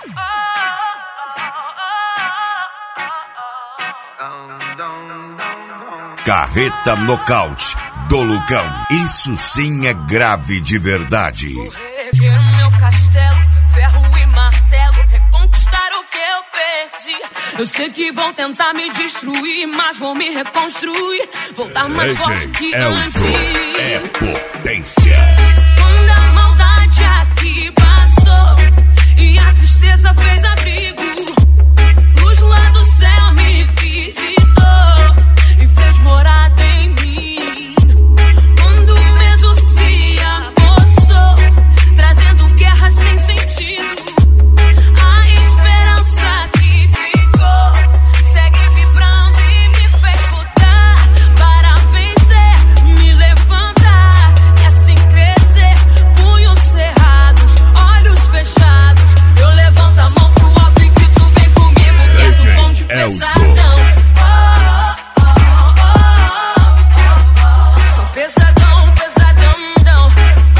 Carreta Nocaute do Lucão. Isso sim é grave de verdade. Vou reerguer meu castelo, ferro e martelo, reconquistar o que eu perdi. Eu sei que vão tentar me destruir, mas vou me reconstruir, voltar mais forte que antes. É potência. Quando a maldade aqui passou e a tristeza fez abrigo, luz lá do céu me visitou e fez morada em mim. Quando o medo se apossou, trazendo guerra sem sentido, a esperança que ficou segue vibrando e me fez lutar para vencer, me levantar e assim crescer. Punhos cerrados, olhos fechados, eu levanto a mão pro alto e grito: vem comigo, que é do bonde pesadão. Sou pesadão, pesadão.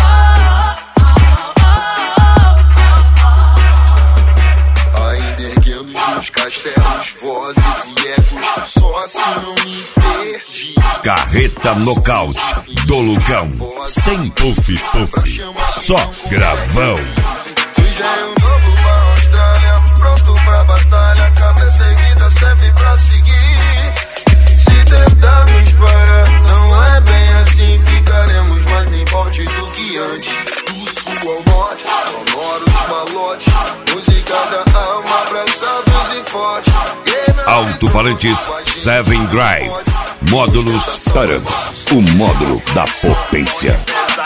Ainda erguendo os castelos, vozes e ecos, só assim não me perdi. Carreta Nocaute do Lucão. Sem puff, só gravão. Engenho novo pra Austrália, pronto pra batalha, cabeça erguida sempre pra seguir. Se tentarmos parar, não é bem assim, ficaremos mais bem forte do que antes. Do sul ao norte, sonoros malotes, música da alma, abraçados e fortes. Alto-falantes 7 Drive. Módulos Taurus. O módulo da potência.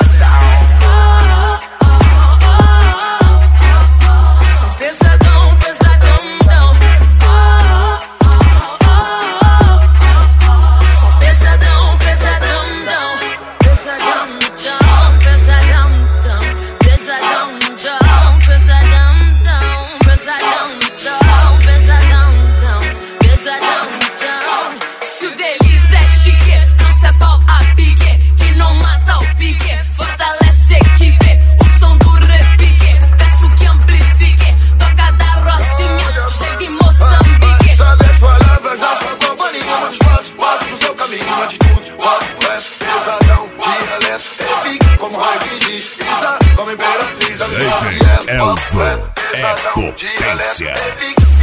Sou pesadão, pesadão. Sou pesadão, pesadão. Pesadão, pesadão. Pesadão, pesadão. Pesadão. Se o deles é chique, não se é pau a pique, que não mata o pique, fortalece a equipe, o som do repique, peço que amplifique, toca da Rocinha, chega em Moçambique. Sabe as palavras da sua companhia, mas passo no seu caminho, atitude, rock, rap, pesadão, dialeto, é pique, como Roy diz, Isa, como imperatriz, a minha Elzo é potência.